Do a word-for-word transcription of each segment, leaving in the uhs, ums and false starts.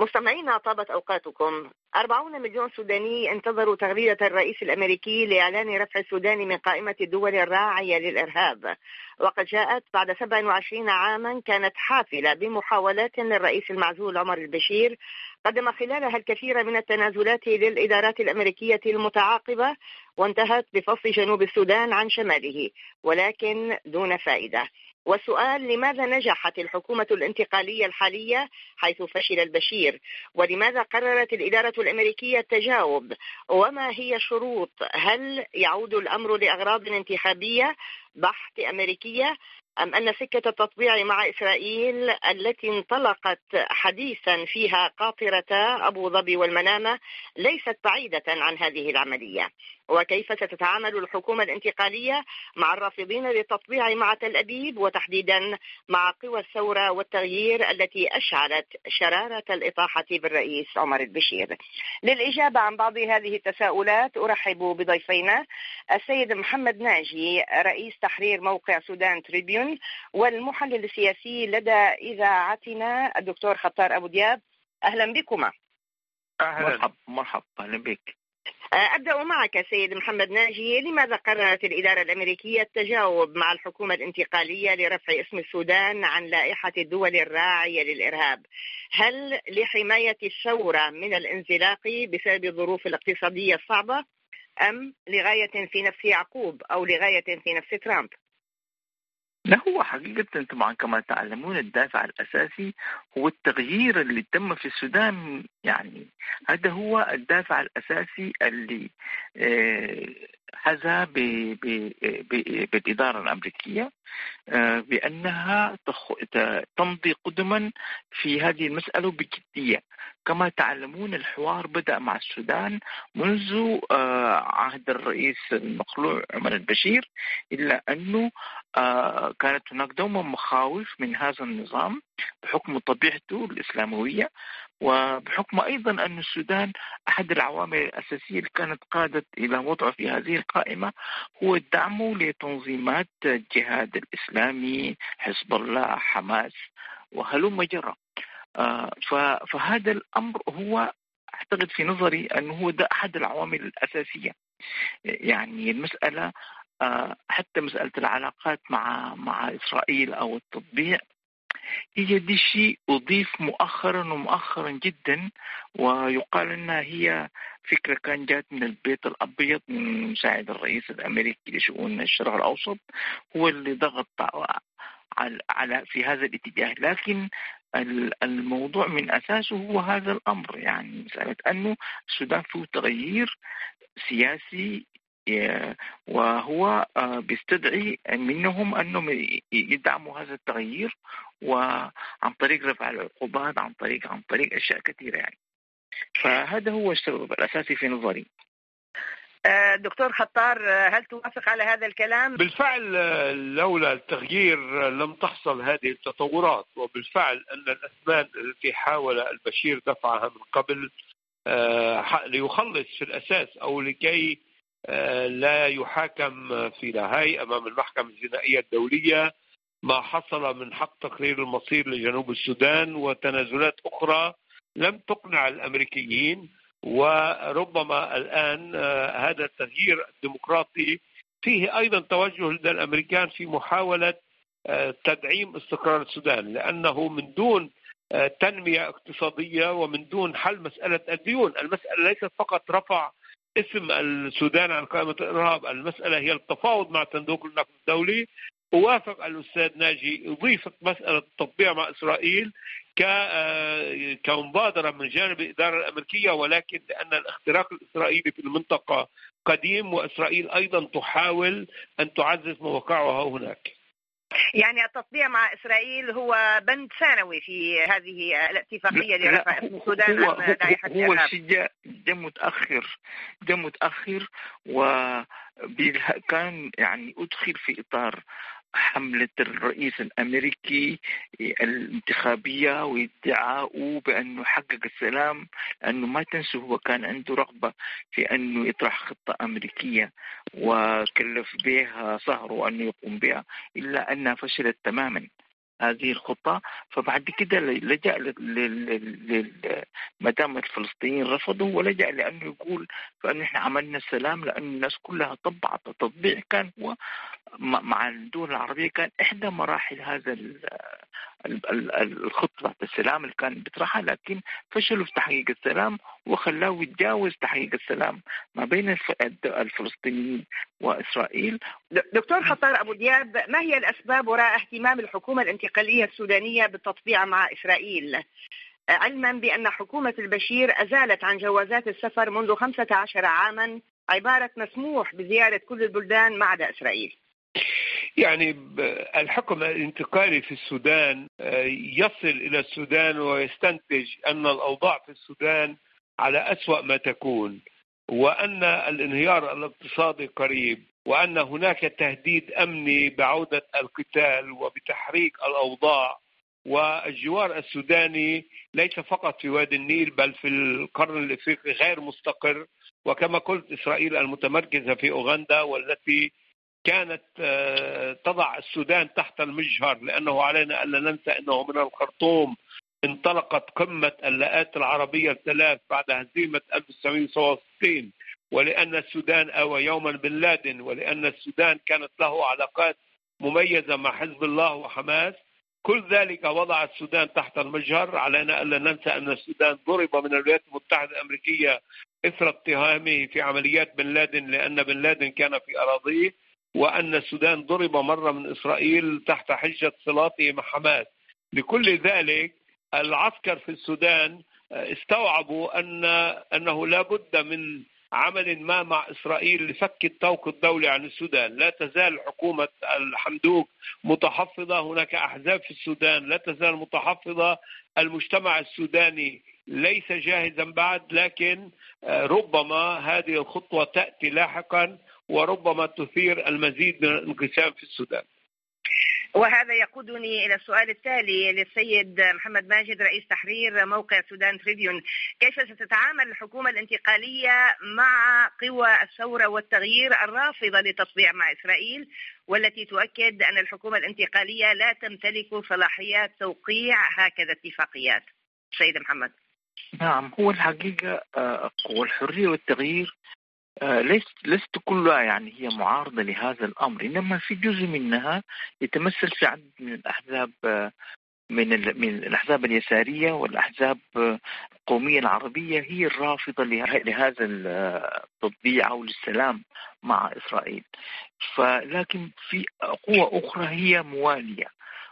مستمعينا طابت أوقاتكم. أربعون مليون سوداني انتظروا تغريدة الرئيس الأمريكي لإعلان رفع السودان من قائمة الدول الراعية للإرهاب، وقد جاءت بعد سبع وعشرين عاما كانت حافلة بمحاولات للرئيس المعزول عمر البشير قدم خلالها الكثير من التنازلات للإدارات الأمريكية المتعاقبة، وانتهت بفصل جنوب السودان عن شماله، ولكن دون فائدة. والسؤال: لماذا نجحت الحكومة الانتقالية الحالية حيث فشل البشير؟ ولماذا قررت الإدارة الأمريكية التجاوب؟ وما هي الشروط؟ هل يعود الأمر لأغراض انتخابية بحت أمريكية، أم أن سكة التطبيع مع إسرائيل التي انطلقت حديثا فيها قاطرتا أبو ظبي والمنامة ليست بعيدة عن هذه العملية؟ وكيف ستتعامل الحكومة الانتقالية مع الرافضين للتطبيع مع تل أبيب، وتحديدا مع قوى الثورة والتغيير التي أشعلت شرارة الإطاحة بالرئيس عمر البشير؟ للإجابة عن بعض هذه التساؤلات أرحب بضيفينا: السيد محمد ناجي رئيس تحرير موقع سودان تريبيون، والمحلل السياسي لدى إذاعتنا الدكتور خطار أبو دياب. أهلا بكما. أهلا. مرحب مرحب أهلا بك. أبدأ معك سيد محمد ناجي. لماذا قررت الإدارة الأمريكية التجاوب مع الحكومة الانتقالية لرفع اسم السودان عن لائحة الدول الراعية للإرهاب؟ هل لحماية الثورة من الانزلاق بسبب الظروف الاقتصادية الصعبة، أم لغاية في نفس يعقوب أو لغاية في نفس ترامب؟ لا، هو حقيقة طبعا كما تعلمون الدافع الأساسي هو التغيير اللي تم في السودان. يعني هذا هو الدافع الأساسي اللي حظى بالإدارة الأمريكية بأنها تمضي قدما في هذه المسألة بجدية. كما تعلمون الحوار بدأ مع السودان منذ عهد الرئيس المخلوع عمر البشير، إلا أنه كانت هناك دوما مخاوف من هذا النظام بحكم طبيعته الإسلاموية، وبحكم أيضا أن السودان أحد العوامل الأساسية اللي كانت قادت إلى وضعه في هذه القائمة هو الدعم لتنظيمات الجهاد الإسلامي، حزب الله، حماس، وهلم جرى. فهذا الأمر هو أعتقد في نظري أنه هو ده أحد العوامل الأساسية. يعني المسألة حتى مسألة العلاقات مع مع إسرائيل أو التطبيع هي دي شيء أضيف مؤخرا ومؤخرا جدا، ويقال أنها هي فكرة كان جات من البيت الأبيض من مساعد الرئيس الأمريكي لشؤون الشرق الأوسط، هو اللي ضغط على في هذا الاتجاه. لكن الموضوع من أساسه هو هذا الأمر، يعني مسألة أنه السودان فيه تغيير سياسي، وهو بيستدعي منهم أنهم يدعموا هذا التغيير، وعن طريق رفع العقوبات، عن طريق عن طريق أشياء كثيرة يعني. فهذا هو السبب الأساسي في نظري. دكتور خطار، هل توافق على هذا الكلام؟ بالفعل لولا التغيير لم تحصل هذه التطورات، وبالفعل أن الأثمان التي حاول البشير دفعها من قبل ليخلص في الأساس أو لكي لا يحاكم في لاهاي أمام المحكمة الجنائية الدولية ما حصل من حق تقرير المصير لجنوب السودان وتنازلات أخرى لم تقنع الأمريكيين. وربما الآن هذا التغيير الديمقراطي فيه أيضا توجه لدى الأمريكان في محاولة تدعيم استقرار السودان، لأنه من دون تنمية اقتصادية ومن دون حل مسألة الديون، المسألة ليست فقط رفع اسم السودان عن قائمة الإرهاب، المسألة هي التفاوض مع صندوق النقد الدولي. أوافق الأستاذ ناجي إضافة مسألة التطبيع مع إسرائيل كمبادرة من جانب الإدارة الأمريكية، ولكن لأن الاختراق الإسرائيلي في المنطقة قديم، وإسرائيل أيضا تحاول أن تعزز مواقعها هناك. يعني التطبيع مع إسرائيل هو بند ثانوي في هذه الاتفاقية لرفع اسم السودان عن لائحة الإرهاب. هو الشيء ده متأخر ده متأخر وكان يعني أدخل في إطار حملة الرئيس الأمريكي الانتخابية وادعاءه بأنه حقق السلام، لأنه ما تنسوا هو كان عنده رغبة في أنه يطرح خطة أمريكية وكلف بها صهره أنه يقوم بها، إلا أنها فشلت تماما هذه الخطة. فبعد كده لجأ ما دام الفلسطينيين رفضوا ولجأ لأنه يقول فأنه إحنا عملنا السلام، لأن الناس كلها طبعت التطبيع كان هو مع الدول العربية كان إحدى مراحل هذا الخطة السلام اللي كان بيطرحها، لكن فشلوا في تحقيق السلام وخلاه يتجاوز تحقيق السلام ما بين الفلسطينيين وإسرائيل. دكتور خطار أبو دياب، ما هي الأسباب وراء اهتمام الحكومة الانتقالية السودانية بالتطبيع مع إسرائيل، علما بأن حكومة البشير أزالت عن جوازات السفر منذ خمسة عشر عاما عبارة مسموح بزيارة كل البلدان ما عدا إسرائيل؟ يعني الحكم الانتقالي في السودان يصل إلى السودان ويستنتج أن الأوضاع في السودان على أسوأ ما تكون، وأن الانهيار الاقتصادي قريب، وأن هناك تهديد أمني بعودة القتال وبتحريك الأوضاع. والجوار السوداني ليس فقط في وادي النيل بل في القرن الإفريقي غير مستقر، وكما قلت إسرائيل المتمركزة في أوغندا والتي كانت تضع السودان تحت المجهر، لأنه علينا ألا ننسى أنه من الخرطوم انطلقت قمة اللاءات العربية الثلاث بعد هزيمة ألف وتسعمائة وسبعة وستين، ولأن السودان أوى يوما بن لادن، ولأن السودان كانت له علاقات مميزة مع حزب الله وحماس. كل ذلك وضع السودان تحت المجهر. علينا ألا ننسى أن السودان ضرب من الولايات المتحدة الأمريكية إثر اتهامه في عمليات بن لادن، لأن بن لادن كان في أراضيه، وأن السودان ضرب مرة من إسرائيل تحت حجة صلاته مع حماس. لكل ذلك العسكر في السودان استوعبوا أن أنه لا بد من عمل ما مع إسرائيل لفك الطوق الدولي عن السودان. لا تزال حكومة الحمدوك متحفظة، هناك أحزاب في السودان لا تزال متحفظة، المجتمع السوداني ليس جاهزا بعد، لكن ربما هذه الخطوة تأتي لاحقا وربما تثير المزيد من الانقسام في السودان. وهذا يقودني إلى السؤال التالي للسيد محمد ماجد رئيس تحرير موقع سودان تريبيون: كيف ستتعامل الحكومة الانتقالية مع قوى الثورة والتغيير الرافضة للتطبيع مع إسرائيل، والتي تؤكد أن الحكومة الانتقالية لا تمتلك صلاحيات توقيع هكذا اتفاقيات؟ سيد محمد. نعم، هو الحقيقة قوى الحرية والتغيير ليست لست كلها يعني هي معارضة لهذا الأمر، إنما في جزء منها يتمثل في عدد من الأحزاب من من الأحزاب اليسارية والأحزاب القومية العربية هي الرافضة لهذا التطبيع أو للسلام مع إسرائيل. فلكن في قوى أخرى هي موالية،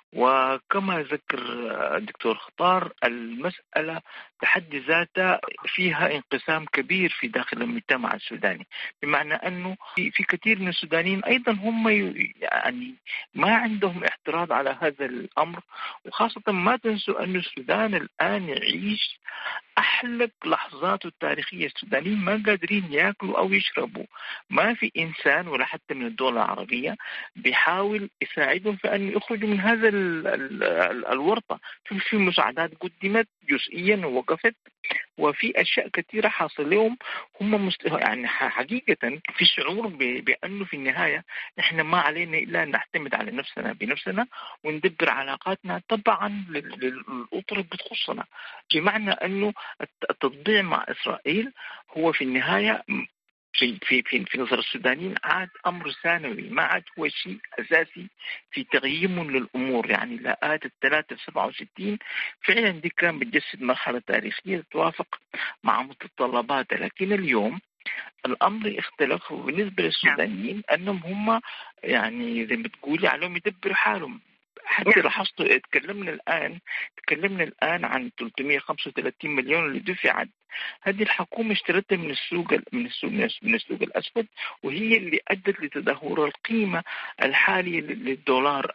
وكما ذكر الدكتور خطار المسألة بحد ذاتها فيها انقسام كبير في داخل المجتمع السوداني، بمعنى أنه في كثير من السودانيين أيضا هم يعني ما عندهم اعتراض على هذا الأمر، وخاصة ما تنسوا أن السودان الآن يعيش أحلى لحظاته التاريخية. السودانيين ما قادرين يأكلوا أو يشربوا، ما في إنسان ولا حتى من الدول العربية بيحاول يساعدهم في أن يخرجوا من هذا ال ال ال الورطة. في مساعدات قدمت جزئيا ووقفت، وفي أشياء كثيرة حاصل لهم هم يعني حقيقة في شعور بأنه في النهاية إحنا ما علينا إلا أن نعتمد على نفسنا بنفسنا وندبر علاقاتنا طبعا للأطر بتخصنا، بمعنى أنه التطبيع مع إسرائيل هو في النهاية في في في في نظر السودانيين عاد أمر ثانوي، ما عاد هو شيء أساسي في تغييم للأمور. يعني لاءات الثلاثة سبعة وستين فعلا دي كان بتجسد مرحلة تاريخية تتوافق مع متطلباتها، لكن اليوم الأمر اختلف بالنسبة للسودانيين أنهم هم يعني زي ما تقولي عليهم يدبروا حالهم. حتى لاحظت تكلمنا الآن تكلمنا الآن عن ثلاثمائة وخمسة وثلاثين مليون اللي دفعت. هذه الحكومة اشترتها من السوق من السوق من السوق الأسود، وهي اللي أدت لتدهور القيمة الحالية للدولار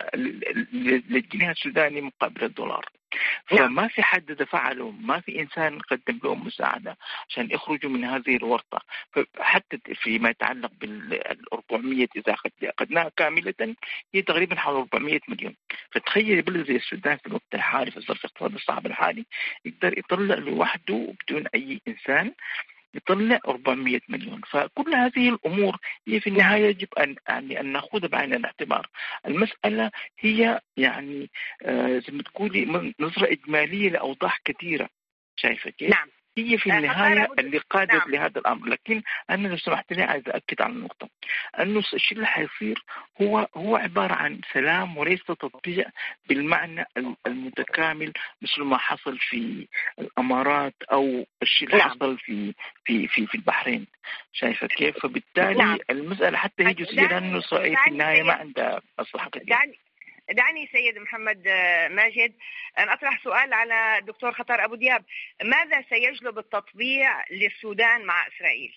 للجنيه السوداني مقابل الدولار. فما في حد دفع لهم، ما في إنسان قدم لهم مساعدة عشان يخرجوا من هذه الورطة. حتى فيما يتعلق بالأربعمية إذا أخذناها كاملة هي تقريبا حوالي أربعمائة مليون. فتخيل بلد زي السودان في الوقت الحالي في الظرف الاقتصادي الصعب الحالي يقدر يطلع لوحده بدون أي إنسان يطلع أربعمائة مليون. فكل هذه الأمور هي في النهاية يجب أن يعني أن نأخذها بعين الاعتبار. المسألة هي يعني آه زي ما تقولي نظرة إجمالية لأوضاع كثيرة. شايفة كيف؟ نعم. هي في النهاية اللي قادت نعم. لهذا الأمر. لكن أنا لو سمحت لي عايز أأكد على النقطة أنه الشيء اللي حيصير هو هو عبارة عن سلام وليس تطبيع بالمعنى المتكامل مثل ما حصل في الأمارات أو الشيء اللي نعم. حصل في في في في البحرين. شايفة كيف؟ فبالتالي نعم. المسألة حتى هي جزئية لأنه إسرائيل في النهاية ما عندها مصلحة كبيرة. دعني سيد محمد ماجد أن أطرح سؤال على الدكتور خطر أبو دياب. ماذا سيجلب التطبيع للسودان مع إسرائيل؟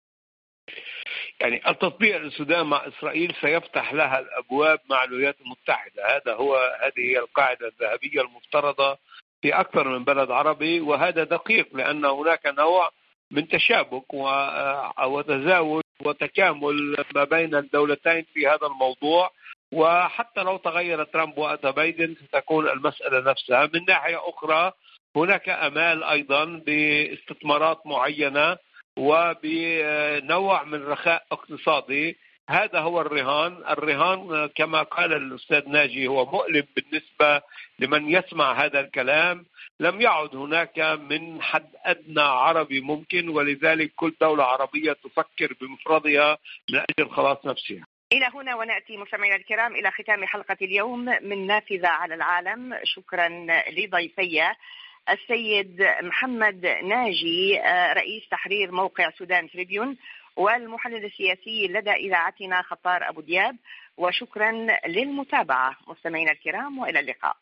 يعني التطبيع للسودان مع إسرائيل سيفتح لها الأبواب مع الولايات المتحدة. هذا هو هذه هي القاعدة الذهبية المفترضة في أكثر من بلد عربي، وهذا دقيق لأن هناك نوع من تشابك وتزاوج وتكامل ما بين الدولتين في هذا الموضوع. وحتى لو تغير ترامب وأتى بايدن ستكون المسألة نفسها. من ناحية أخرى هناك أمال أيضا باستثمارات معينة وبنوع من رخاء اقتصادي. هذا هو الرهان. الرهان كما قال الأستاذ ناجي هو مؤلم بالنسبة لمن يسمع هذا الكلام. لم يعد هناك من حد أدنى عربي ممكن، ولذلك كل دولة عربية تفكر بمفردها من أجل خلاص نفسها. إلى هنا ونأتي مستمعينا الكرام إلى ختام حلقة اليوم من نافذة على العالم. شكرا لضيفي السيد محمد ناجي رئيس تحرير موقع سودان تريبيون والمحلل السياسي لدى إذاعتنا خطار أبو دياب، وشكرا للمتابعة مستمعينا الكرام وإلى اللقاء.